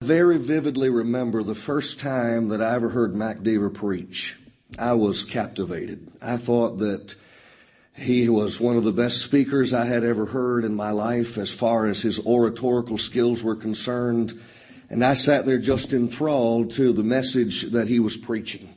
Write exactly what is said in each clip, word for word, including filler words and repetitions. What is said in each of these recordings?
Very vividly remember the first time that I ever heard Mac Deaver preach. I was captivated. I thought that he was one of the best speakers I had ever heard in my life as far as his oratorical skills were concerned. And I sat there just enthralled to the message that he was preaching.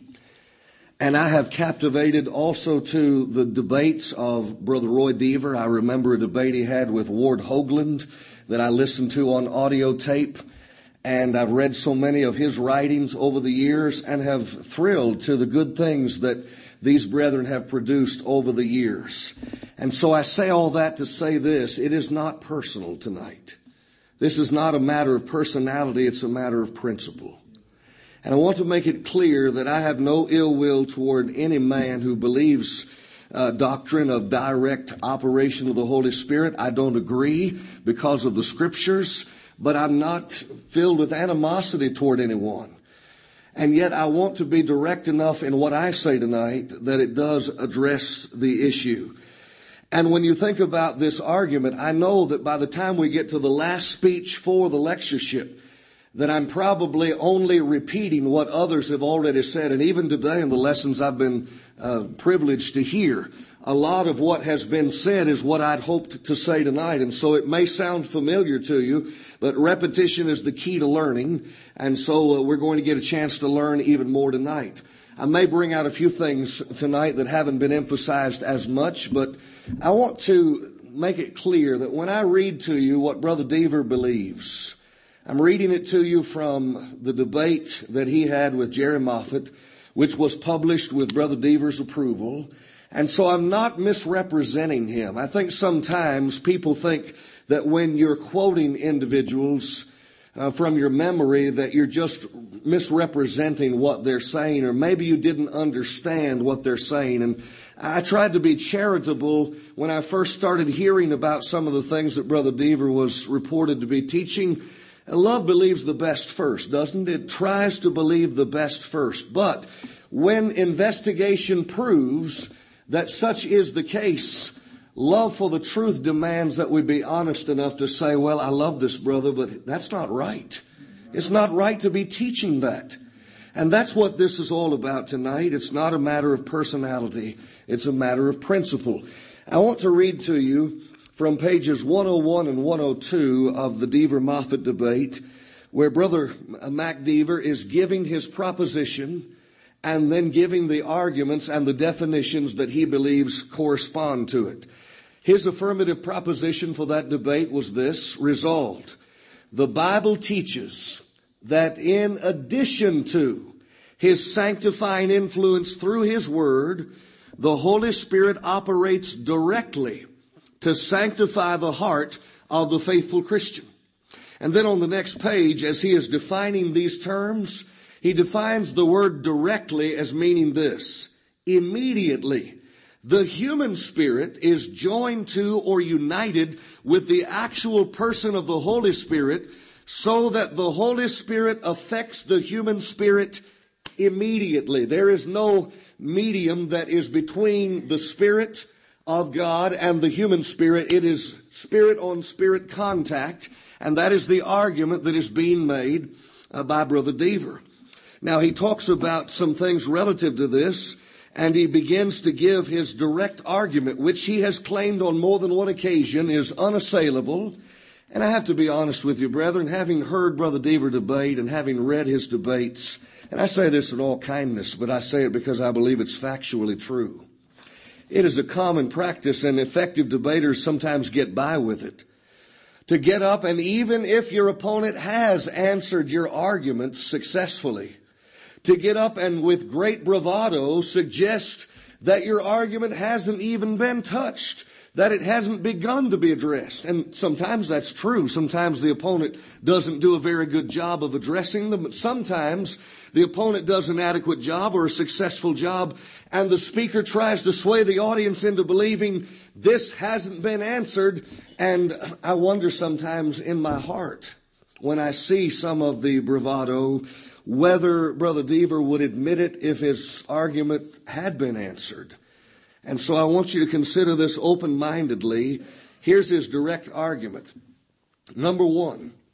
And I have captivated also to the debates of Brother Roy Deaver. I remember a debate he had with Ward Hoagland that I listened to on audio tape. And I've read so many of his writings over the years and have thrilled to the good things that these brethren have produced over the years. And so I say all that to say this: it is not personal tonight. This is not a matter of personality, it's a matter of principle. And I want to make it clear that I have no ill will toward any man who believes uh, doctrine of direct operation of the Holy Spirit. I don't agree because of the Scriptures. But I'm not filled with animosity toward anyone. And yet I want to be direct enough in what I say tonight that it does address the issue. And when you think about this argument, I know that by the time we get to the last speech for the lectureship, that I'm probably only repeating what others have already said. And even today in the lessons I've been uh, privileged to hear, a lot of what has been said is what I'd hoped to say tonight. And so it may sound familiar to you, but repetition is the key to learning. And so uh, we're going to get a chance to learn even more tonight. I may bring out a few things tonight that haven't been emphasized as much, but I want to make it clear that when I read to you what Brother Deaver believes, I'm reading it to you from the debate that he had with Jerry Moffatt, which was published with Brother Deaver's approval. And so I'm not misrepresenting him. I think sometimes people think that when you're quoting individuals uh, from your memory that you're just misrepresenting what they're saying, or maybe you didn't understand what they're saying. And I tried to be charitable when I first started hearing about some of the things that Brother Deaver was reported to be teaching. Love believes the best first, doesn't it? It tries to believe the best first. But when investigation proves that such is the case, love for the truth demands that we be honest enough to say, well, I love this brother, but that's not right. It's not right to be teaching that. And that's what this is all about tonight. It's not a matter of personality. It's a matter of principle. I want to read to you from pages one oh one and one oh two of the Deaver-Moffatt debate, where Brother Mac Deaver is giving his proposition and then giving the arguments and the definitions that he believes correspond to it. His affirmative proposition for that debate was this: resolved. The Bible teaches that in addition to His sanctifying influence through His Word, the Holy Spirit operates directly to sanctify the heart of the faithful Christian. And then on the next page, as he is defining these terms, he defines the word directly as meaning this: immediately. The human spirit is joined to or united with the actual person of the Holy Spirit, so that the Holy Spirit affects the human spirit immediately. There is no medium that is between the Spirit of God and the human spirit. It is spirit on spirit contact, and that is the argument that is being made uh, by Brother Deaver. Now, he talks about some things relative to this, and he begins to give his direct argument, which he has claimed on more than one occasion is unassailable. And I have to be honest with you, brethren, having heard Brother Deaver debate and having read his debates, and I say this in all kindness, but I say it because I believe it's factually true. It is a common practice, and effective debaters sometimes get by with it, to get up, and even if your opponent has answered your argument successfully, to get up and with great bravado suggest that your argument hasn't even been touched, that it hasn't begun to be addressed. And sometimes that's true. Sometimes the opponent doesn't do a very good job of addressing them, but sometimes the opponent does an adequate job or a successful job, and the speaker tries to sway the audience into believing this hasn't been answered. And I wonder sometimes in my heart, when I see some of the bravado, whether Brother Deaver would admit it if his argument had been answered. And so I want you to consider this open-mindedly. Here's his direct argument. Number one,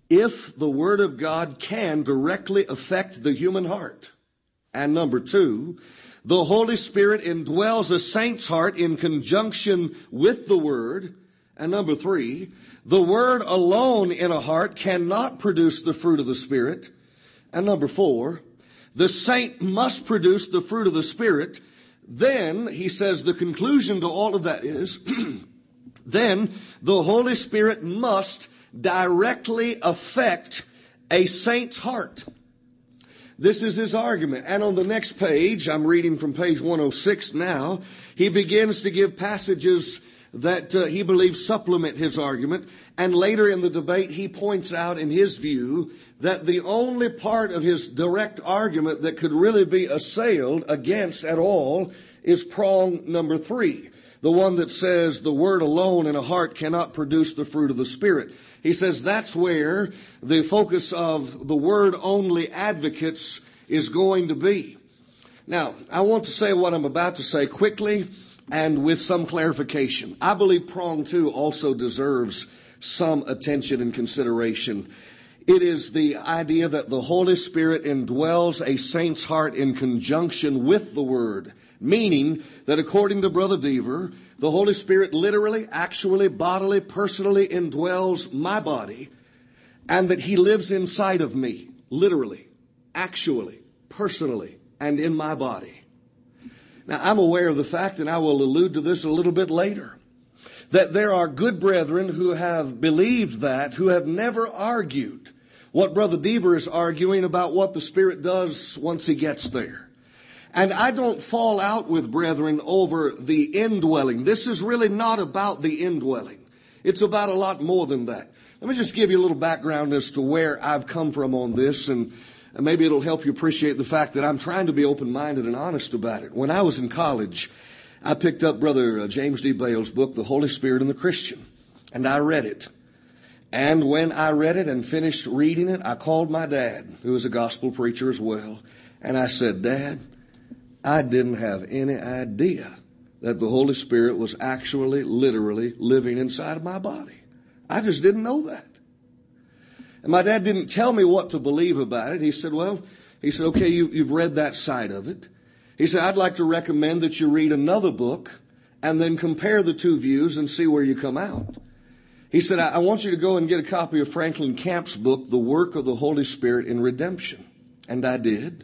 if the Word of God can directly affect the human heart. And number two, the Holy Spirit indwells a saint's heart in conjunction with the Word. And number three, the Word alone in a heart cannot produce the fruit of the Spirit. And number four, the saint must produce the fruit of the Spirit. Then, he says, the conclusion to all of that is, then the Holy Spirit must directly affect a saint's heart. This is his argument. And on the next page, I'm reading from page one oh six now, he begins to give passages that uh, he believes supplement his argument. And later in the debate, he points out in his view that the only part of his direct argument that could really be assailed against at all is prong number three. The one that says the Word alone in a heart cannot produce the fruit of the Spirit. He says that's where the focus of the Word only advocates is going to be. Now, I want to say what I'm about to say quickly and with some clarification. I believe prong two also deserves some attention and consideration. It is the idea that the Holy Spirit indwells a saint's heart in conjunction with the Word. Meaning that according to Brother Deaver, the Holy Spirit literally, actually, bodily, personally indwells my body, and that He lives inside of me, literally, actually, personally, and in my body. Now, I'm aware of the fact, and I will allude to this a little bit later, that there are good brethren who have believed that, who have never argued what Brother Deaver is arguing about what the Spirit does once He gets there. And I don't fall out with brethren over the indwelling. This is really not about the indwelling. It's about a lot more than that. Let me just give you a little background as to where I've come from on this, and maybe it'll help you appreciate the fact that I'm trying to be open-minded and honest about it. When I was in college, I picked up Brother James D. Bale's book, The Holy Spirit and the Christian, and I read it. And when I read it and finished reading it, I called my dad, who was a gospel preacher as well, and I said, Dad, I didn't have any idea that the Holy Spirit was actually, literally living inside of my body. I just didn't know that. And my dad didn't tell me what to believe about it. He said, well, he said, okay, you, you've read that side of it. He said, I'd like to recommend that you read another book and then compare the two views and see where you come out. He said, I, I want you to go and get a copy of Franklin Camp's book, The Work of the Holy Spirit in Redemption. And I did.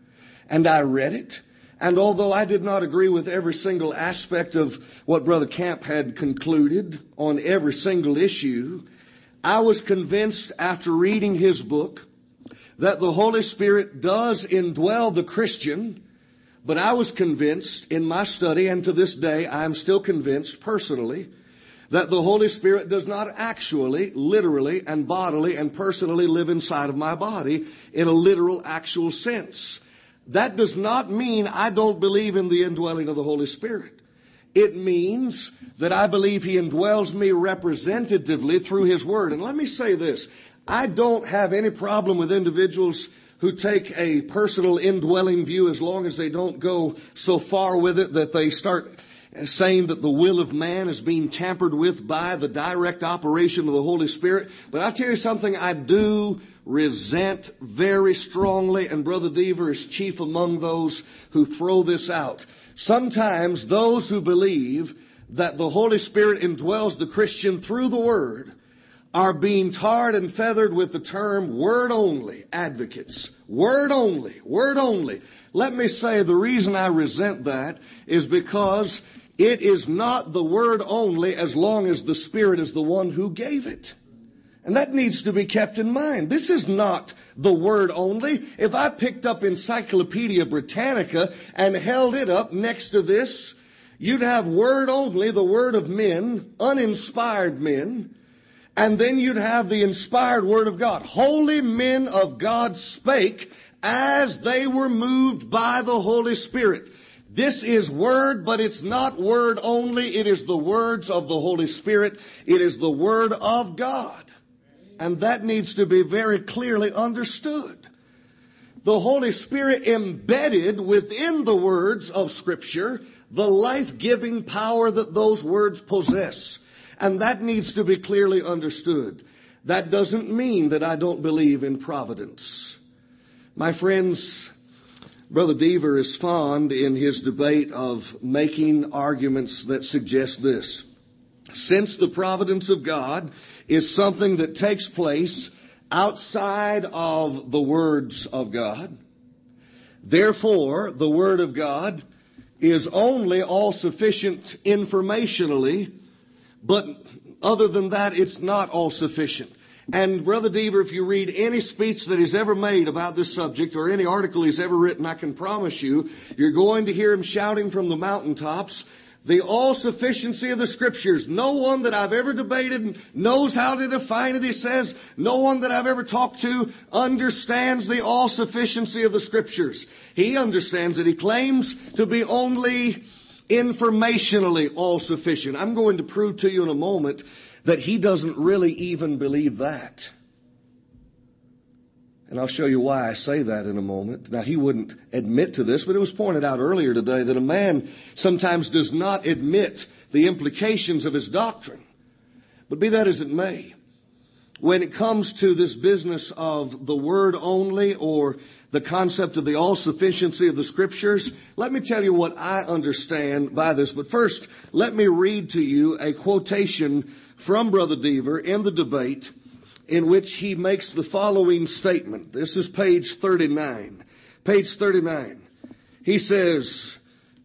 And I read it. And although I did not agree with every single aspect of what Brother Camp had concluded on every single issue, I was convinced after reading his book that the Holy Spirit does indwell the Christian, but I was convinced in my study, and to this day I'm still convinced personally, that the Holy Spirit does not actually, literally, and bodily and personally live inside of my body in a literal, actual sense. That does not mean I don't believe in the indwelling of the Holy Spirit. It means that I believe He indwells me representatively through His Word. And let me say this. I don't have any problem with individuals who take a personal indwelling view as long as they don't go so far with it that they start saying that the will of man is being tampered with by the direct operation of the Holy Spirit. But I'll tell you something I do resent very strongly, and Brother Deaver is chief among those who throw this out. Sometimes those who believe that the Holy Spirit indwells the Christian through the Word are being tarred and feathered with the term word only advocates. Word only, word only. Let me say the reason I resent that is because it is not the word only as long as the Spirit is the one who gave it. And that needs to be kept in mind. This is not the word only. If I picked up Encyclopedia Britannica and held it up next to this, you'd have word only, the word of men, uninspired men, and then you'd have the inspired word of God. Holy men of God spake as they were moved by the Holy Spirit. This is word, but it's not word only. It is the words of the Holy Spirit. It is the word of God. And that needs to be very clearly understood. The Holy Spirit embedded within the words of Scripture the life-giving power that those words possess. And that needs to be clearly understood. that doesn't mean that I don't believe in providence. My friends, Brother Deaver is fond in his debate of making arguments that suggest this. Since the providence of God is something that takes place outside of the words of God, therefore the Word of God is only all sufficient informationally, but other than that, it's not all sufficient. And Brother Deaver, if you read any speech that he's ever made about this subject or any article he's ever written, I can promise you, you're going to hear him shouting from the mountaintops, the all-sufficiency of the Scriptures. No one that I've ever debated knows how to define it, he says. No one that I've ever talked to understands the all-sufficiency of the Scriptures. He understands it. He claims to be only informationally all-sufficient. I'm going to prove to you in a moment that he doesn't really even believe that. And I'll show you why I say that in a moment. Now, he wouldn't admit to this, but it was pointed out earlier today that a man sometimes does not admit the implications of his doctrine. But be that as it may, when it comes to this business of the Word only or the concept of the all-sufficiency of the Scriptures, let me tell you what I understand by this. But first, let me read to you a quotation from Brother Deaver in the debate in which he makes the following statement. This is page thirty-nine. Page thirty-nine. He says,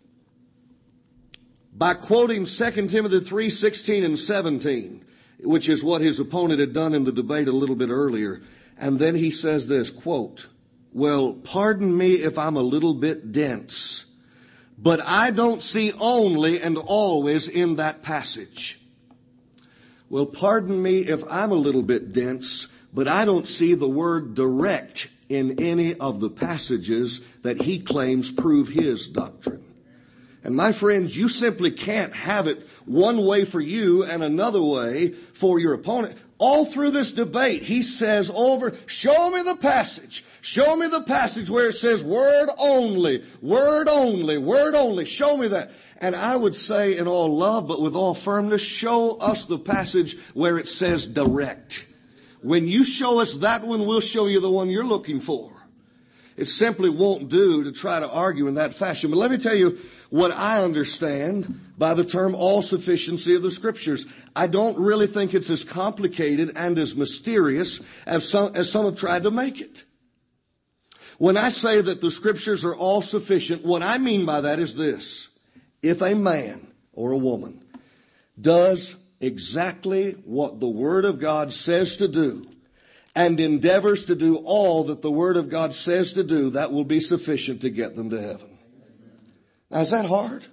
by quoting Second Timothy three sixteen and seventeen, which is what his opponent had done in the debate a little bit earlier, and then he says this, quote, well, pardon me if I'm a little bit dense, but I don't see only and always in that passage. Well, pardon me if I'm a little bit dense, but I don't see the word direct in any of the passages that he claims prove his doctrine. And my friends, you simply can't have it one way for you and another way for your opponent. All through this debate, he says over, show me the passage. Show me the passage where it says word only, word only, word only. Show me that. And I would say in all love, but with all firmness, show us the passage where it says direct. When you show us that one, we'll show you the one you're looking for. It simply won't do to try to argue in that fashion. But let me tell you what I understand by the term all-sufficiency of the Scriptures. I don't really think it's as complicated and as mysterious as some, as some have tried to make it. When I say that the Scriptures are all-sufficient, what I mean by that is this. If a man or a woman does exactly what the Word of God says to do and endeavors to do all that the Word of God says to do, that will be sufficient to get them to heaven. Now, is that hard?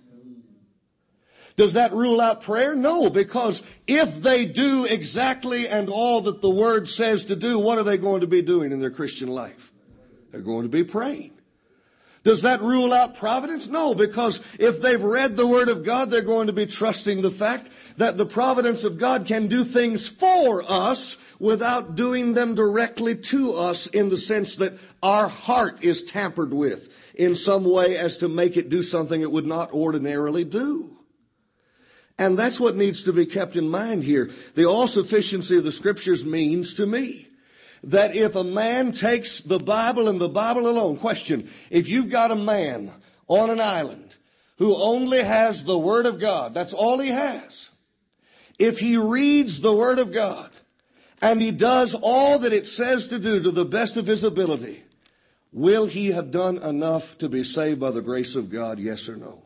Does that rule out prayer? No, because if they do exactly and all that the Word says to do, what are they going to be doing in their Christian life? They're going to be praying. Does that rule out providence? No, because if they've read the Word of God, they're going to be trusting the fact that the providence of God can do things for us without doing them directly to us in the sense that our heart is tampered with in some way as to make it do something it would not ordinarily do. And that's what needs to be kept in mind here. The all-sufficiency of the Scriptures means to me that if a man takes the Bible and the Bible alone, question, if you've got a man on an island who only has the Word of God, that's all he has. If he reads the Word of God and he does all that it says to do to the best of his ability, will he have done enough to be saved by the grace of God? Yes or no?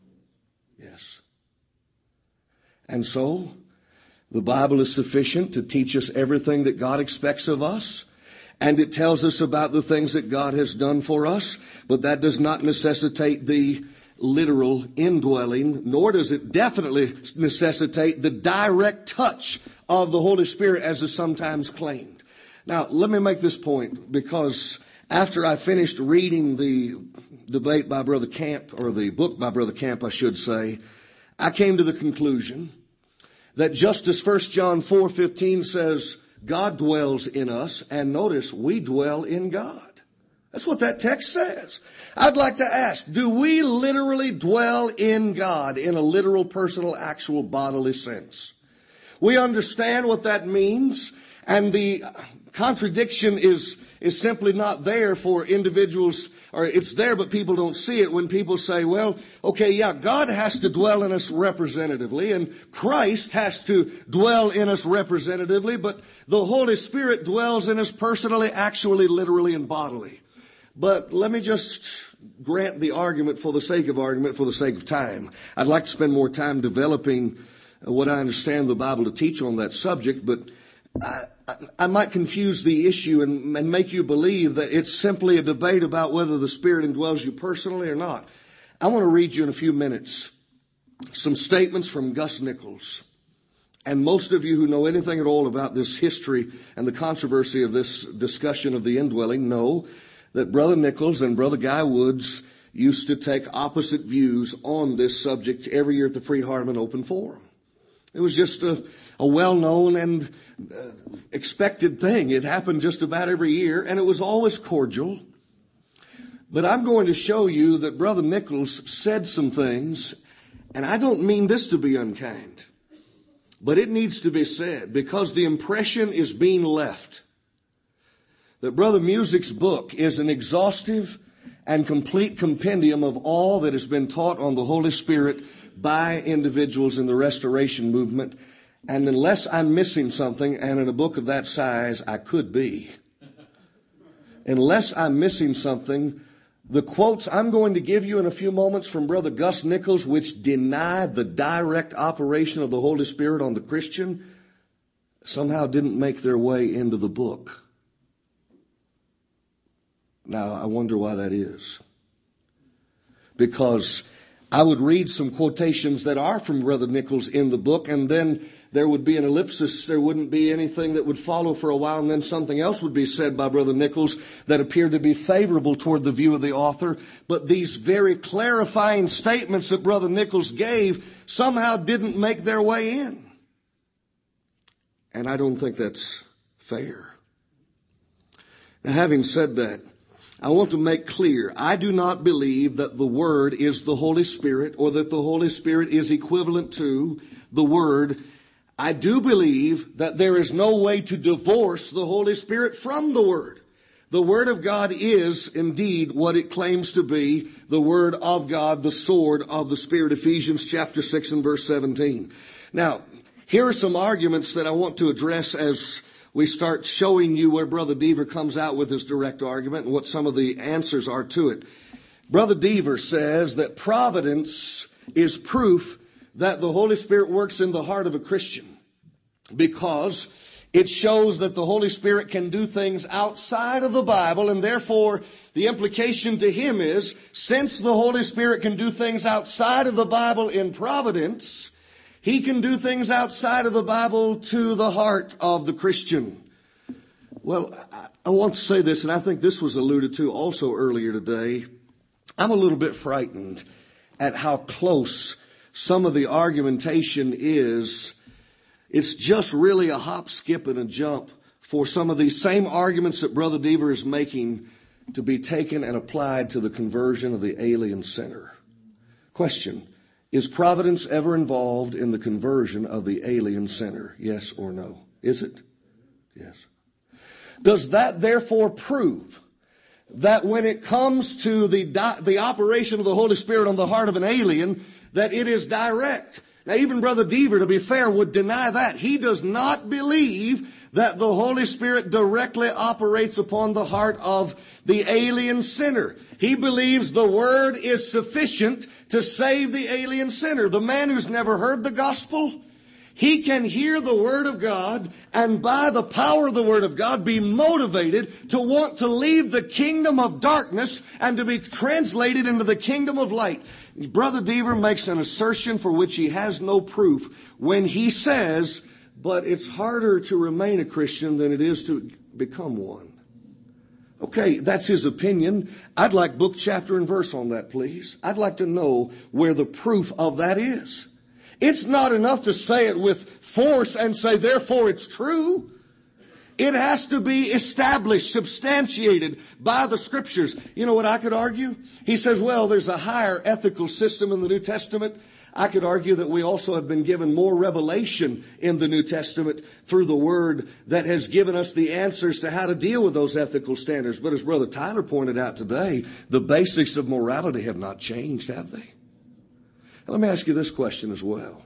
Yes. And so, the Bible is sufficient to teach us everything that God expects of us, and it tells us about the things that God has done for us, but that does not necessitate the literal indwelling, nor does it definitely necessitate the direct touch of the Holy Spirit as is sometimes claimed. Now, let me make this point, because after I finished reading the debate by Brother Camp, or the book by Brother Camp, I should say, I came to the conclusion that just as First John four fifteen says, God dwells in us, and notice, we dwell in God. That's what that text says. I'd like to ask, do we literally dwell in God in a literal, personal, actual, bodily sense? We understand what that means, And the contradiction is, is simply not there for individuals, or it's there but people don't see it when people say, well, okay, yeah, God has to dwell in us representatively and Christ has to dwell in us representatively, but the Holy Spirit dwells in us personally, actually, literally, and bodily. But let me just grant the argument for the sake of argument, for the sake of time. I'd like to spend more time developing what I understand the Bible to teach on that subject, but I, I, I might confuse the issue and, and make you believe that it's simply a debate about whether the Spirit indwells you personally or not. I want to read you in a few minutes some statements from Gus Nichols. And most of you who know anything at all about this history and the controversy of this discussion of the indwelling know that Brother Nichols and Brother Guy Woods used to take opposite views on this subject every year at the Freed-Hardeman Open Forum. It was just a, a well-known and uh, expected thing. It happened just about every year, and it was always cordial. But I'm going to show you that Brother Nichols said some things, and I don't mean this to be unkind, but it needs to be said because the impression is being left that Brother Music's book is an exhaustive and complete compendium of all that has been taught on the Holy Spirit by individuals in the Restoration movement. And unless I'm missing something, and in a book of that size, I could be, unless I'm missing something, the quotes I'm going to give you in a few moments from Brother Gus Nichols, which deny the direct operation of the Holy Spirit on the Christian, somehow didn't make their way into the book. Now, I wonder why that is. Because I would read some quotations that are from Brother Nichols in the book, and then there would be an ellipsis. There wouldn't be anything that would follow for a while, and then something else would be said by Brother Nichols that appeared to be favorable toward the view of the author. But these very clarifying statements that Brother Nichols gave somehow didn't make their way in. And I don't think that's fair. Now, having said that, I want to make clear, I do not believe that the Word is the Holy Spirit or that the Holy Spirit is equivalent to the Word. I do believe that there is no way to divorce the Holy Spirit from the Word. The Word of God is indeed what it claims to be, the Word of God, the sword of the Spirit, Ephesians chapter six and verse seventeen. Now, here are some arguments that I want to address as we start showing you where Brother Deaver comes out with his direct argument and what some of the answers are to it. Brother Deaver says that providence is proof that the Holy Spirit works in the heart of a Christian because it shows that the Holy Spirit can do things outside of the Bible, and therefore the implication to him is, since the Holy Spirit can do things outside of the Bible in providence, he can do things outside of the Bible to the heart of the Christian. Well, I want to say this, and I think this was alluded to also earlier today. I'm a little bit frightened at how close some of the argumentation is. It's just really a hop, skip, and a jump for some of these same arguments that Brother Deaver is making to be taken and applied to the conversion of the alien sinner. Question. Is providence ever involved in the conversion of the alien sinner? Yes or no? Is it? Yes. Does that therefore prove that when it comes to the the operation of the Holy Spirit on the heart of an alien, that it is direct? Now, even Brother Deaver, to be fair, would deny that. He does not believe that the Holy Spirit directly operates upon the heart of the alien sinner. He believes the Word is sufficient to save the alien sinner. The man who's never heard the gospel, he can hear the Word of God and by the power of the Word of God be motivated to want to leave the kingdom of darkness and to be translated into the kingdom of light. Brother Deaver makes an assertion for which he has no proof when he says, but it's harder to remain a Christian than it is to become one. Okay, that's his opinion. I'd like book, chapter, and verse on that, please. I'd like to know where the proof of that is. It's not enough to say it with force and say, therefore it's true. It has to be established, substantiated by the Scriptures. You know what I could argue? He says, well, there's a higher ethical system in the New Testament. I could argue that we also have been given more revelation in the New Testament through the Word that has given us the answers to how to deal with those ethical standards. But as Brother Tyler pointed out today, the basics of morality have not changed, have they? Let me ask you this question as well.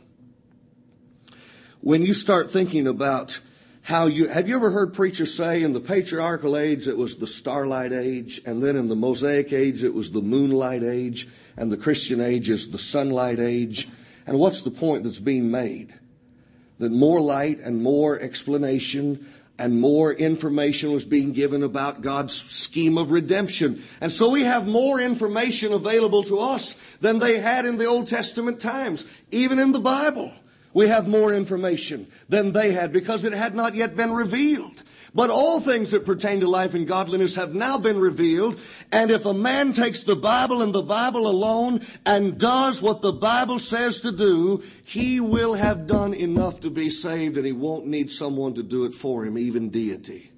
When you start thinking about how you, have you ever heard preachers say in the patriarchal age it was the starlight age, and then in the Mosaic age it was the moonlight age, and the Christian age is the sunlight age? And what's the point that's being made? That more light and more explanation and more information was being given about God's scheme of redemption. And so we have more information available to us than they had in the Old Testament times, even in the Bible. We have more information than they had because it had not yet been revealed. But all things that pertain to life and godliness have now been revealed. And if a man takes the Bible and the Bible alone and does what the Bible says to do, he will have done enough to be saved, and he won't need someone to do it for him, even deity.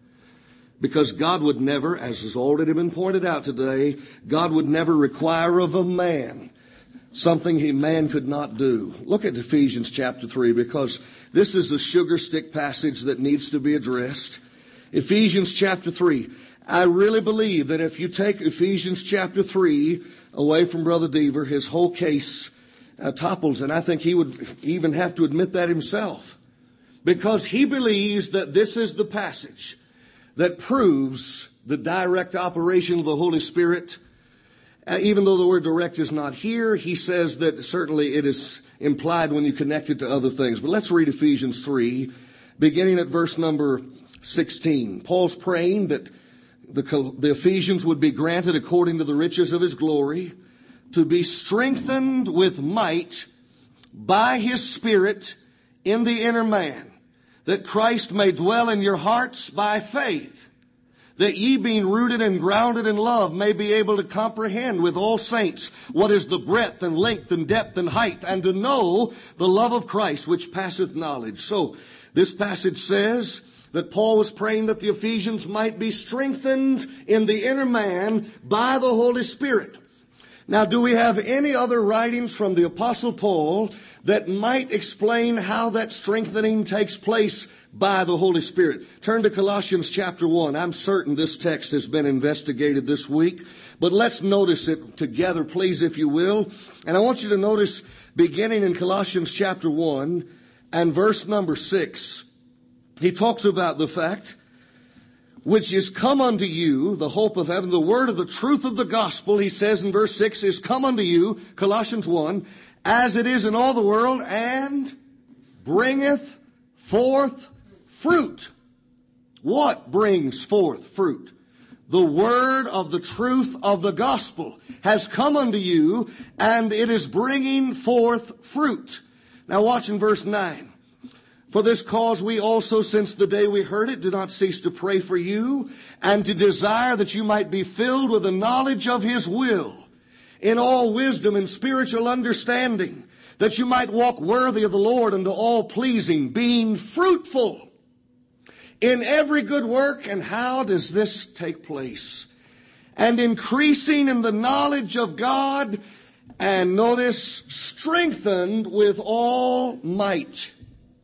Because God would never, as has already been pointed out today, God would never require of a man something he man could not do. Look at Ephesians chapter three, because this is a sugar stick passage that needs to be addressed. Ephesians chapter three. I really believe that if you take Ephesians chapter three away from Brother Deaver, his whole case uh, topples, and I think he would even have to admit that himself, because he believes that this is the passage that proves the direct operation of the Holy Spirit. Uh, even though the word direct is not here, he says that certainly it is implied when you connect it to other things. But let's read Ephesians three, beginning at verse number sixteen. Paul's praying that the, the Ephesians would be granted according to the riches of his glory, to be strengthened with might by his Spirit in the inner man, that Christ may dwell in your hearts by faith, that ye being rooted and grounded in love may be able to comprehend with all saints what is the breadth and length and depth and height, and to know the love of Christ which passeth knowledge. So this passage says that Paul was praying that the Ephesians might be strengthened in the inner man by the Holy Spirit. Now, do we have any other writings from the Apostle Paul that might explain how that strengthening takes place by the Holy Spirit? Turn to Colossians chapter one. I'm certain this text has been investigated this week, but let's notice it together, please, if you will. And I want you to notice, beginning in Colossians chapter one and verse number six, he talks about the fact which is come unto you, the hope of heaven, the word of the truth of the gospel, he says in verse six, is come unto you, Colossians one, as it is in all the world, and bringeth forth fruit. What brings forth fruit? The word of the truth of the gospel has come unto you, and it is bringing forth fruit. Now watch in verse nine. For this cause we also, since the day we heard it, do not cease to pray for you, and to desire that you might be filled with the knowledge of his will, in all wisdom and spiritual understanding, that you might walk worthy of the Lord unto all pleasing, being fruitful in every good work. And how does this take place? And increasing in the knowledge of God, and notice, strengthened with all might.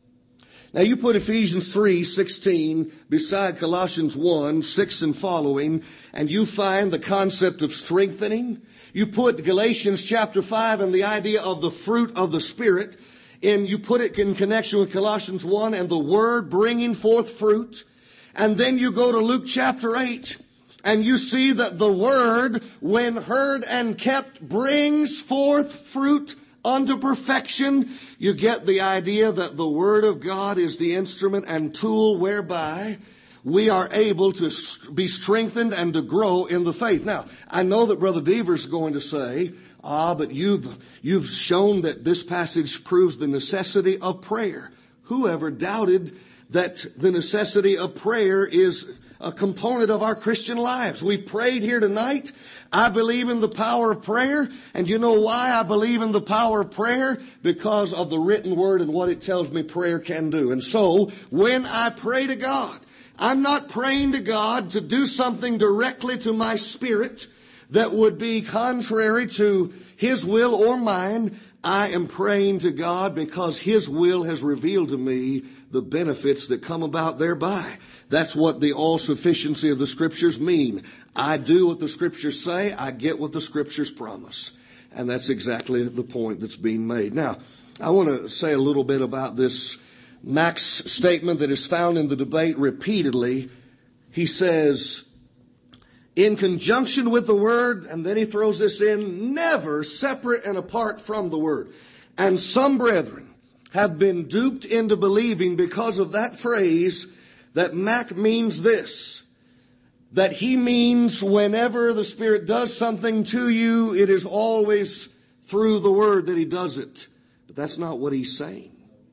Now you put Ephesians three sixteen beside Colossians one six and following, and you find the concept of strengthening. You put Galatians chapter five and the idea of the fruit of the Spirit, and you put it in connection with Colossians one and the Word bringing forth fruit. And then you go to Luke chapter eight, and you see that the Word, when heard and kept, brings forth fruit unto perfection. You get the idea that the Word of God is the instrument and tool whereby we are able to be strengthened and to grow in the faith. Now, I know that Brother Deaver's going to say, ah, but you've, you've shown that this passage proves the necessity of prayer. Whoever doubted that the necessity of prayer is a component of our Christian lives? We've prayed here tonight. I believe in the power of prayer. And you know why I believe in the power of prayer? Because of the written word and what it tells me prayer can do. And so when I pray to God, I'm not praying to God to do something directly to my spirit that would be contrary to his will or mine. I am praying to God because His will has revealed to me the benefits that come about thereby. That's what the all-sufficiency of the Scriptures mean. I do what the Scriptures say, I get what the Scriptures promise. And that's exactly the point that's being made. Now, I want to say a little bit about this Mac's statement that is found in the debate repeatedly. He says, in conjunction with the Word, and then he throws this in, never separate and apart from the Word. And some brethren have been duped into believing because of that phrase that Mac means this, that he means whenever the Spirit does something to you, it is always through the Word that He does it. But that's not what he's saying.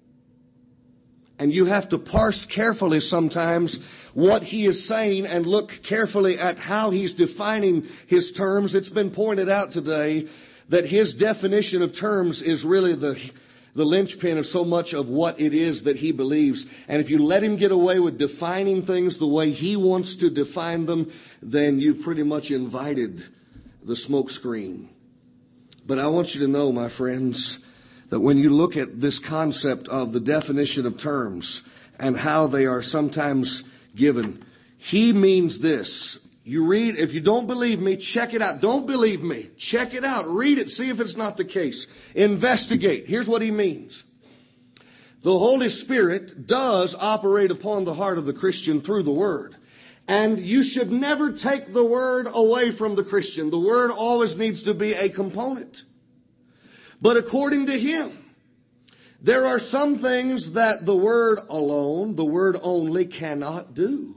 And you have to parse carefully sometimes what he is saying and look carefully at how he's defining his terms. It's been pointed out today that his definition of terms is really the, the linchpin of so much of what it is that he believes. And if you let him get away with defining things the way he wants to define them, then you've pretty much invited the smoke screen. But I want you to know, my friends, that when you look at this concept of the definition of terms and how they are sometimes given, he means this. You read, if you don't believe me, check it out. Don't believe me. Check it out. Read it. See if it's not the case. Investigate. Here's what he means. The Holy Spirit does operate upon the heart of the Christian through the Word. And you should never take the Word away from the Christian. The Word always needs to be a component. But according to him, there are some things that the Word alone, the Word only, cannot do.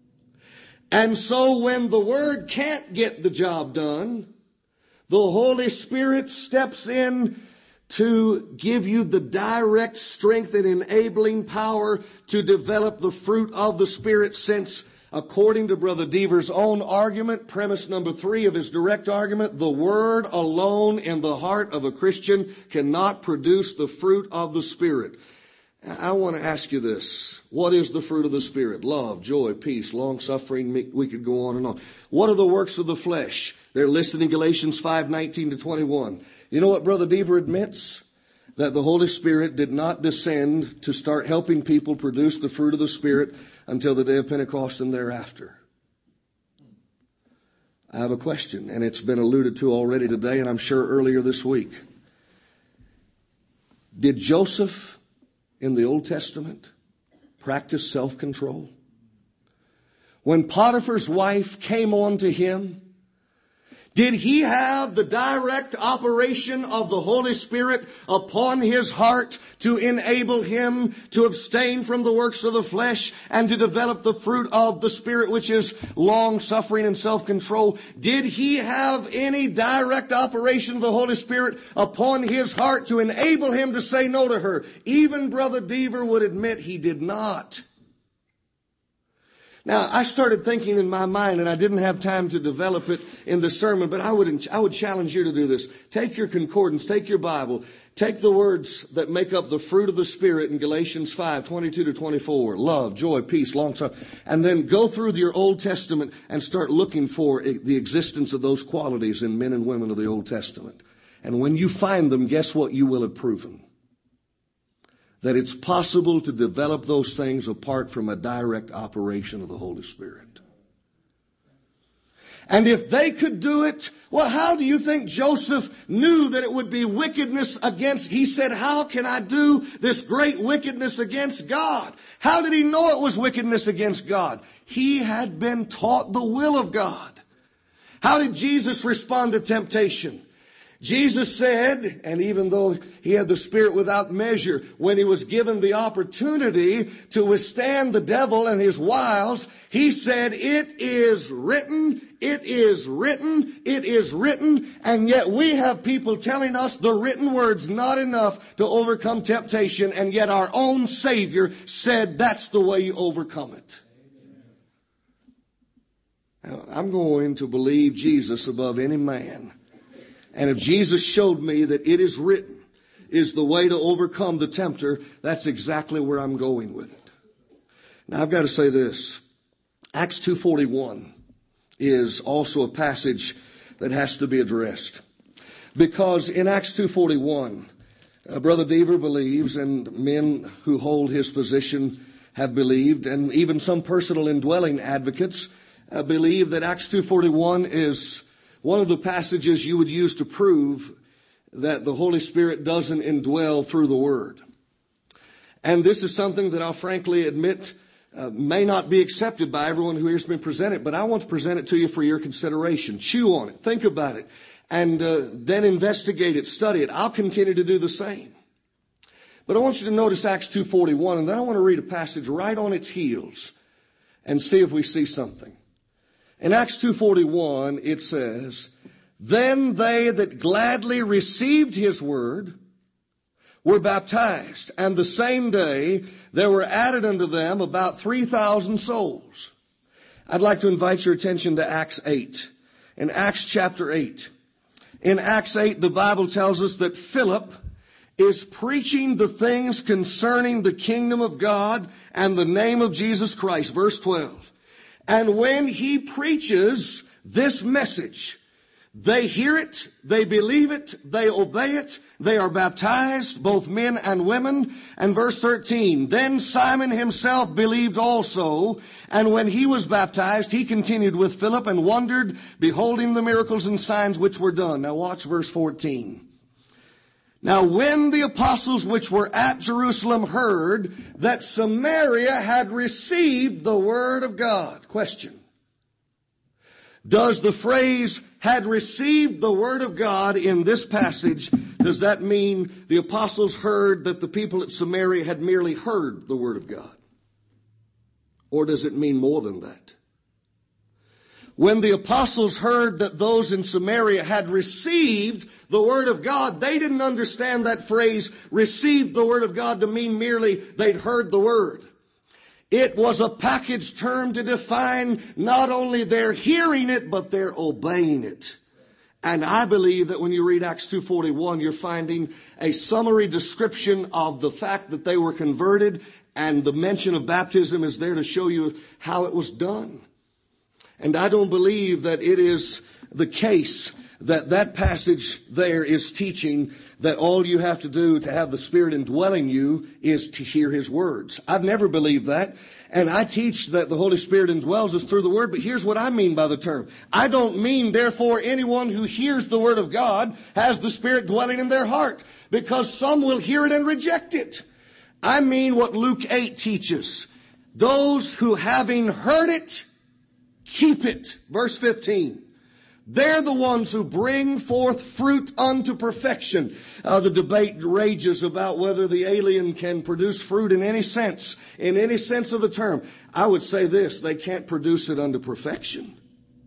And so when the Word can't get the job done, the Holy Spirit steps in to give you the direct strength and enabling power to develop the fruit of the Spirit, since according to Brother Deaver's own argument, premise number three of his direct argument, the Word alone in the heart of a Christian cannot produce the fruit of the Spirit. I want to ask you this. What is the fruit of the Spirit? Love, joy, peace, long-suffering. We could go on and on. What are the works of the flesh? They're listed in Galatians five nineteen to twenty-one. You know what Brother Deaver admits? That the Holy Spirit did not descend to start helping people produce the fruit of the Spirit until the day of Pentecost and thereafter. I have a question, and it's been alluded to already today, and I'm sure earlier this week. Did Joseph in the Old Testament practice self-control? When Potiphar's wife came on to him, did he have the direct operation of the Holy Spirit upon his heart to enable him to abstain from the works of the flesh and to develop the fruit of the Spirit, which is long-suffering and self-control? Did he have any direct operation of the Holy Spirit upon his heart to enable him to say no to her? Even Brother Deaver would admit he did not. Now, I started thinking in my mind, and I didn't have time to develop it in the sermon, but I would, I would challenge you to do this. Take your concordance, take your Bible, take the words that make up the fruit of the Spirit in Galatians five twenty-two to twenty-four, love, joy, peace, long-suffering, and then go through your Old Testament and start looking for the existence of those qualities in men and women of the Old Testament. And when you find them, guess what you will have proven? That it's possible to develop those things apart from a direct operation of the Holy Spirit. And if they could do it, well, how do you think Joseph knew that it would be wickedness against? He said, how can I do this great wickedness against God? How did he know it was wickedness against God? He had been taught the will of God. How did Jesus respond to temptation? Jesus said, and even though he had the Spirit without measure, when he was given the opportunity to withstand the devil and his wiles, he said, it is written, it is written, it is written. And yet we have people telling us the written word's not enough to overcome temptation, and yet our own Savior said that's the way you overcome it. Now, I'm going to believe Jesus above any man. And if Jesus showed me that it is written is the way to overcome the tempter, that's exactly where I'm going with it. Now, I've got to say this. Acts two forty-one is also a passage that has to be addressed. Because in Acts two forty-one, Uh, Brother Deaver believes, and men who hold his position have believed, and even some personal indwelling advocates uh, believe that Acts two forty-one is one of the passages you would use to prove that the Holy Spirit doesn't indwell through the Word. And this is something that I'll frankly admit uh, may not be accepted by everyone who hears me present it, but I want to present it to you for your consideration. Chew on it, think about it, and uh, then investigate it, study it. I'll continue to do the same. But I want you to notice Acts two forty-one, and then I want to read a passage right on its heels and see if we see something. In Acts two forty-one, it says, "Then they that gladly received his word were baptized, and the same day there were added unto them about three thousand souls." I'd like to invite your attention to Acts eight. In Acts chapter eight. In Acts eight, the Bible tells us that Philip is preaching the things concerning the kingdom of God and the name of Jesus Christ. Verse twelve. "And when he preaches this message, they hear it, they believe it, they obey it, they are baptized, both men and women." And verse thirteen, "Then Simon himself believed also, and when he was baptized, he continued with Philip and wondered, beholding the miracles and signs which were done." Now watch verse fourteen. "Now when the apostles which were at Jerusalem heard that Samaria had received the word of God." Question. Does the phrase "had received the word of God" in this passage, does that mean the apostles heard that the people at Samaria had merely heard the word of God? Or does it mean more than that? When the apostles heard that those in Samaria had received the word of God, they didn't understand that phrase, "received the word of God," to mean merely they'd heard the word. It was a package term to define not only their hearing it, but their obeying it. And I believe that when you read Acts two forty-one, you're finding a summary description of the fact that they were converted, and the mention of baptism is there to show you how it was done. And I don't believe that it is the case that that passage there is teaching that all you have to do to have the Spirit indwelling you is to hear His words. I've never believed that. And I teach that the Holy Spirit indwells us through the Word, but here's what I mean by the term. I don't mean, therefore, anyone who hears the Word of God has the Spirit dwelling in their heart, because some will hear it and reject it. I mean what Luke eight teaches. Those who, having heard it, keep it. Verse fifteen. They're the ones who bring forth fruit unto perfection. Uh, the debate rages about whether the alien can produce fruit in any sense, in any sense of the term. I would say this: they can't produce it unto perfection.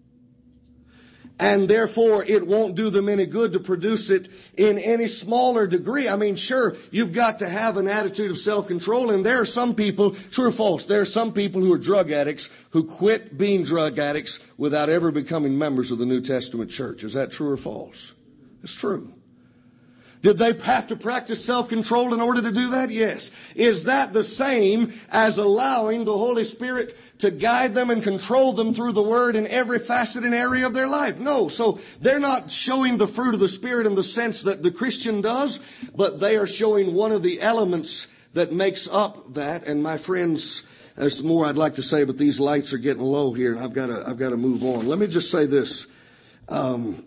And therefore, it won't do them any good to produce it in any smaller degree. I mean, sure, you've got to have an attitude of self-control. And there are some people, true or false, there are some people who are drug addicts who quit being drug addicts without ever becoming members of the New Testament church. Is that true or false? It's true. Did they have to practice self-control in order to do that? Yes. Is that the same as allowing the Holy Spirit to guide them and control them through the Word in every facet and area of their life? No. So they're not showing the fruit of the Spirit in the sense that the Christian does, but they are showing one of the elements that makes up that. And my friends, there's more I'd like to say, but these lights are getting low here, and I've got to, I've got to move on. Let me just say this. Um,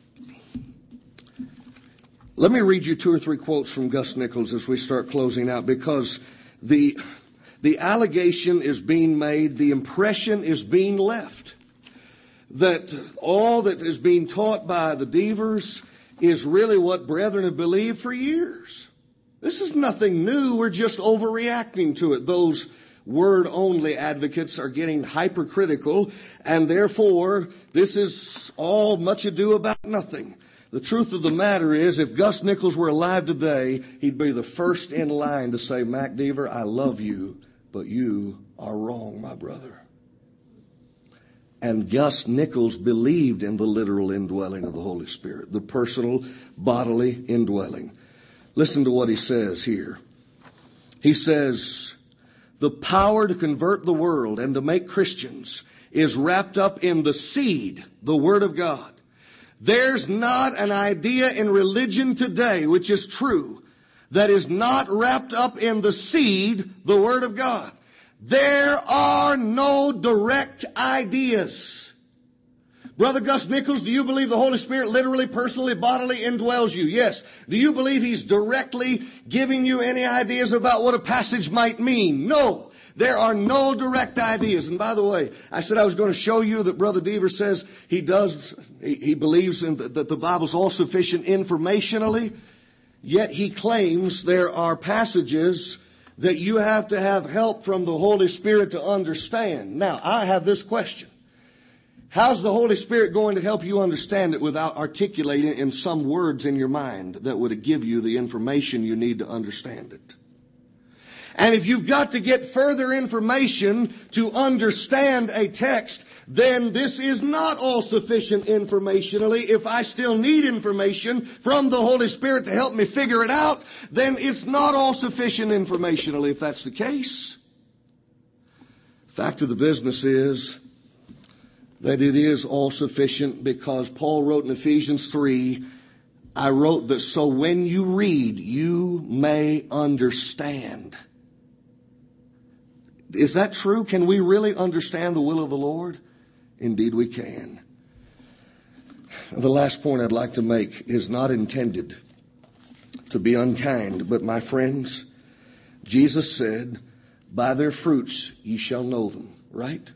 Let me read you two or three quotes from Gus Nichols as we start closing out, because the, the allegation is being made, the impression is being left that all that is being taught by the Deavers is really what brethren have believed for years. This is nothing new. We're just overreacting to it. Those word-only advocates are getting hypercritical, and therefore this is all much ado about nothing. The truth of the matter is, if Gus Nichols were alive today, he'd be the first in line to say, "Mac Deaver, I love you, but you are wrong, my brother." And Gus Nichols believed in the literal indwelling of the Holy Spirit, the personal bodily indwelling. Listen to what he says here. He says, "The power to convert the world and to make Christians is wrapped up in the seed, the Word of God. There's not an idea in religion today, which is true, that is not wrapped up in the seed, the Word of God. There are no direct ideas. Brother Gus Nichols, do you believe the Holy Spirit literally, personally, bodily indwells you? Yes. Do you believe He's directly giving you any ideas about what a passage might mean? No. There are no direct ideas. And by the way, I said I was going to show you that Brother Deaver says he does, he, he believes in the, that the Bible's all sufficient informationally, yet he claims there are passages that you have to have help from the Holy Spirit to understand. Now, I have this question. How's the Holy Spirit going to help you understand it without articulating it in some words in your mind that would give you the information you need to understand it? And if you've got to get further information to understand a text, then this is not all sufficient informationally. If I still need information from the Holy Spirit to help me figure it out, then it's not all sufficient informationally if that's the case. Fact of the business is that it is all sufficient because Paul wrote in Ephesians three, I wrote that so when you read, you may understand. Is that true? Can we really understand the will of the Lord? Indeed we can. The last point I'd like to make is not intended to be unkind, but my friends, Jesus said, by their fruits ye shall know them, right?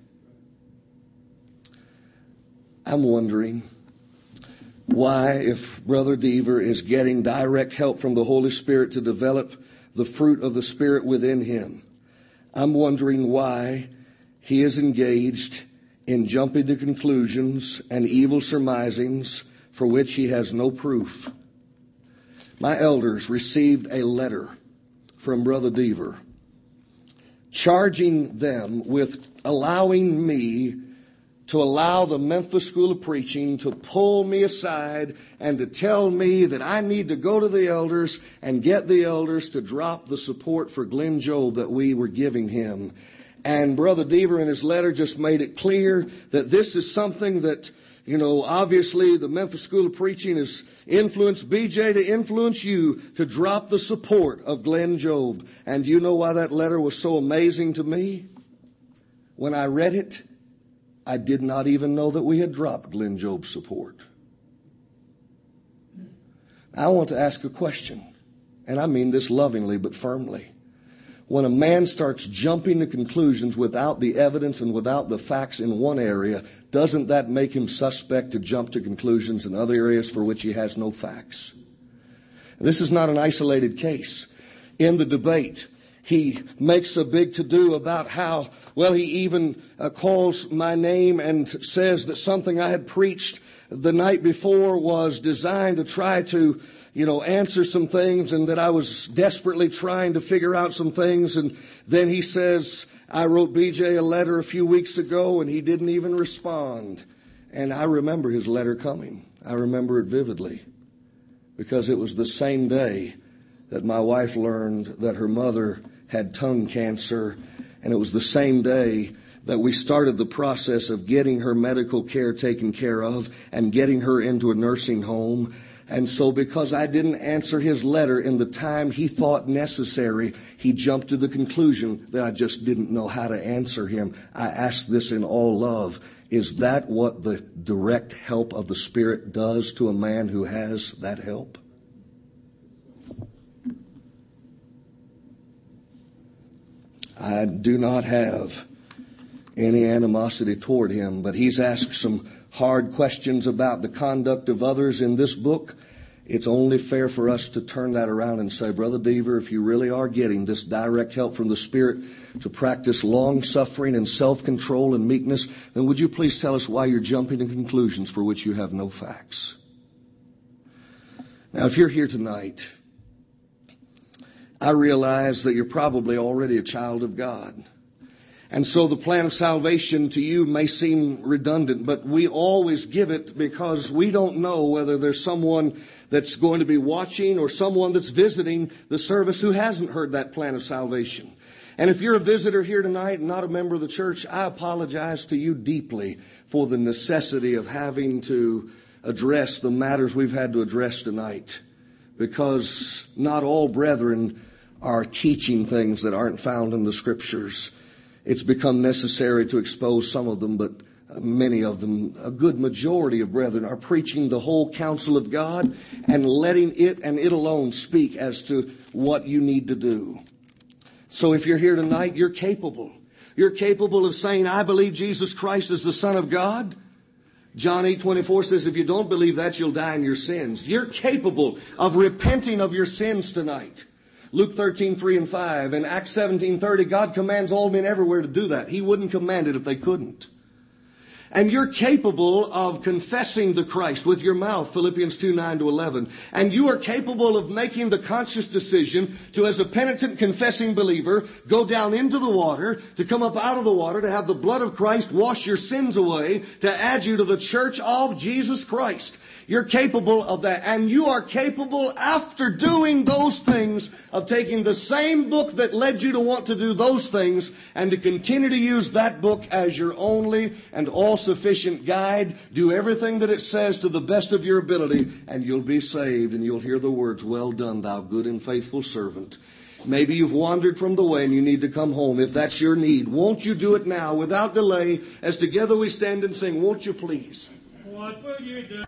I'm wondering why, if Brother Deaver is getting direct help from the Holy Spirit to develop the fruit of the Spirit within him, I'm wondering why he is engaged in jumping to conclusions and evil surmisings for which he has no proof. My elders received a letter from Brother Deaver charging them with allowing me to allow the Memphis School of Preaching to pull me aside and to tell me that I need to go to the elders and get the elders to drop the support for Glenn Job that we were giving him. And Brother Deaver in his letter just made it clear that this is something that, you know, obviously the Memphis School of Preaching has influenced B J to influence you to drop the support of Glenn Job. And you know why that letter was so amazing to me? When I read it, I did not even know that we had dropped Glenn Job's support. I want to ask a question, and I mean this lovingly but firmly. When a man starts jumping to conclusions without the evidence and without the facts in one area, doesn't that make him suspect to jump to conclusions in other areas for which he has no facts? This is not an isolated case. In the debate, he makes a big to-do about how, well, he even uh, calls my name and says that something I had preached the night before was designed to try to, you know, answer some things, and that I was desperately trying to figure out some things. And then he says, I wrote B J a letter a few weeks ago and he didn't even respond. And I remember his letter coming. I remember it vividly because it was the same day that my wife learned that her mother had tongue cancer, and it was the same day that we started the process of getting her medical care taken care of and getting her into a nursing home. And so because I didn't answer his letter in the time he thought necessary, he jumped to the conclusion that I just didn't know how to answer him. I ask this in all love. Is that what the direct help of the Spirit does to a man who has that help? I do not have any animosity toward him, but he's asked some hard questions about the conduct of others in this book. It's only fair for us to turn that around and say, Brother Deaver, if you really are getting this direct help from the Spirit to practice long-suffering and self-control and meekness, then would you please tell us why you're jumping to conclusions for which you have no facts? Now, if you're here tonight, I realize that you're probably already a child of God. And so the plan of salvation to you may seem redundant, but we always give it because we don't know whether there's someone that's going to be watching or someone that's visiting the service who hasn't heard that plan of salvation. And if you're a visitor here tonight and not a member of the church, I apologize to you deeply for the necessity of having to address the matters we've had to address tonight. because not all brethren are teaching things that aren't found in the Scriptures. It's become necessary to expose some of them, but many of them, a good majority of brethren, are preaching the whole counsel of God and letting it and it alone speak as to what you need to do. So if you're here tonight, you're capable. You're capable of saying, I believe Jesus Christ is the Son of God. John eight twenty-four says, if you don't believe that, you'll die in your sins. You're capable of repenting of your sins tonight. Luke thirteen three and five and Acts seventeen thirty, God commands all men everywhere to do that. He wouldn't command it if they couldn't. And you're capable of confessing the Christ with your mouth, Philippians two nine to eleven. And you are capable of making the conscious decision to, as a penitent confessing believer, go down into the water, to come up out of the water, to have the blood of Christ wash your sins away, to add you to the church of Jesus Christ. You're capable of that. And you are capable, after doing those things, of taking the same book that led you to want to do those things and to continue to use that book as your only and all-sufficient guide. Do everything that it says to the best of your ability, and you'll be saved, and you'll hear the words, well done, thou good and faithful servant. Maybe you've wandered from the way and you need to come home. If that's your need, won't you do it now without delay as together we stand and sing, won't you please? What will you do?